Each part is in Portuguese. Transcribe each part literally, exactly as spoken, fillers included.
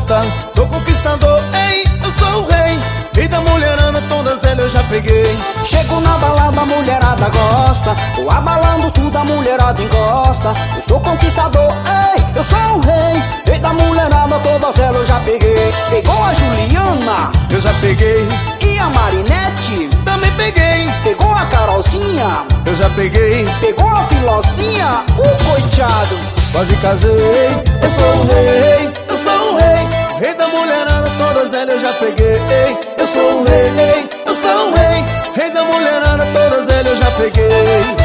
gosta. Sou conquistador, ei, eu sou o rei. Rei da mulherada, todas elas eu já peguei. Chego na balada, a mulherada gosta. Tô abalando tudo, a mulherada encosta. Eu sou conquistador, ei, eu sou o rei. Rei da mulherada, todas elas eu já peguei. Pegou a Juliana, Eu já peguei, e a Marinette. também peguei. Pegou a Carolzinha, Eu já peguei, pegou a Filocinha, o coitado. quase casei. Eu sou o rei, eu sou o rei. Rei da mulherada, todas elas eu já peguei. Eu sou o rei, eu sou o rei. Rei da mulherada, todas elas eu já peguei.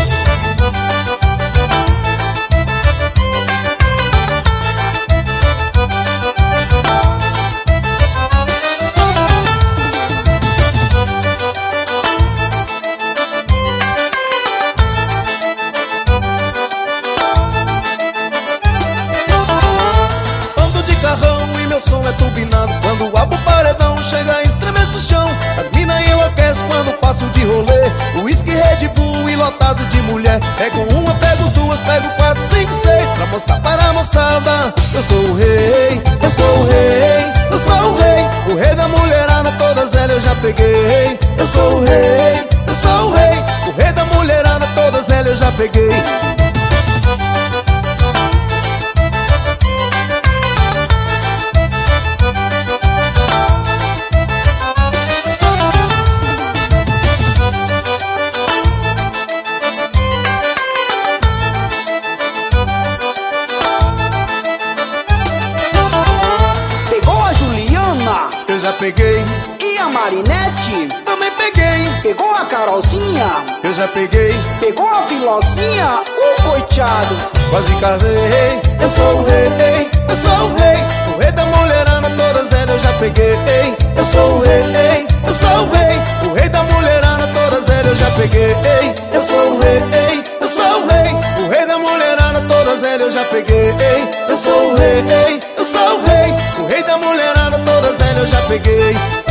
É turbinado quando o abo paredão chega e estremece o chão. As mina enlouquecem quando passo de rolê. Whisky, Red Bull e lotado de mulher. Pego uma, pego duas, pego quatro, cinco, seis, pra mostrar para a moçada. Eu sou o rei, eu sou o rei, eu sou o rei. O rei da mulherada, todas elas eu já peguei. Eu sou o rei, eu sou o rei. O rei da mulherada, todas elas eu já peguei. Eu já peguei, e a Marinette. também peguei. Pegou a Carolzinha, Eu já peguei, pegou a Filocinha, o coitado. quase casei. Eu sou o rei, eu sou o rei. O rei da mulherada, todas elas eu já peguei. Eu sou o rei, eu sou o rei. O rei da mulherada, todas elas eu já peguei. Eu sou o rei, eu sou o rei. O rei da mulherada, todas elas eu já peguei. Eu sou o rei, eu sou o rei. O rei da mulherada, todas elas eu já peguei.